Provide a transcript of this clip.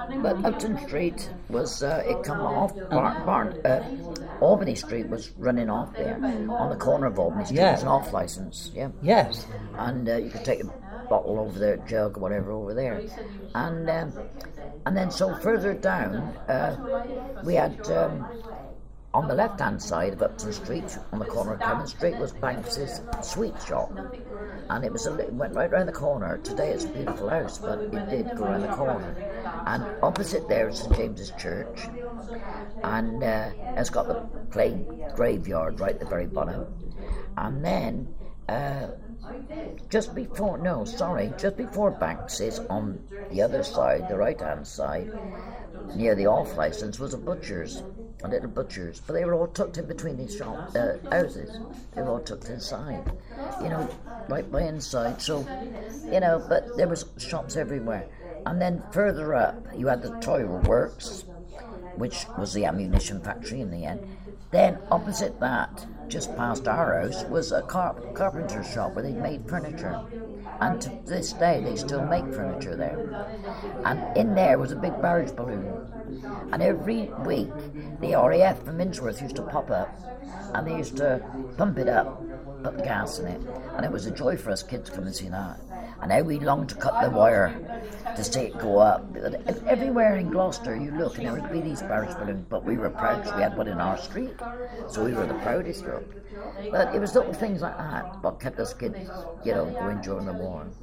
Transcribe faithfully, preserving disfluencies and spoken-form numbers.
But Upton Street was, uh, it come off, Barn, Barn, uh, Albany Street was running off there. On the corner of Albany Street Yeah. was an off licence, yeah. Yes. And uh, you could take a bottle over there, jug, whatever, over there. And um, and then so further down, uh, we had, um, on the left-hand side of Upton Street, on the corner of Clement Street, was Banks's sweet shop. And it was a, it went right round the corner. Today it's a beautiful house, but it did go round the corner. And opposite there is Saint James's Church, and uh, it's got the plain graveyard right at the very bottom. And then uh, just before, no, sorry, just before Banks's, on the other side, the right-hand side, near the off licence, was a butcher's, a little butcher's, but they were all tucked in between these shop, uh, houses. They were all tucked inside, you know, right by inside. So, you know, but there was shops everywhere. And then further up, you had the Toy Works, which was the ammunition factory in the end. Then opposite that, just past our house, was a car- carpenter shop where they made furniture. And to this day, they still make furniture there. And in there was a big barrage balloon. And every week, the R A F from Innsworth used to pop up, and they used to pump it up, put the gas in it. And it was a joy for us kids to come and see that. And how we longed to cut the wire to see it go up. Everywhere in Gloucester you look, and there would be these barrage balloons, but we were proud because we had one in our street, so we were the proudest group. But it was little things like that what kept us kids, you know, going during the war.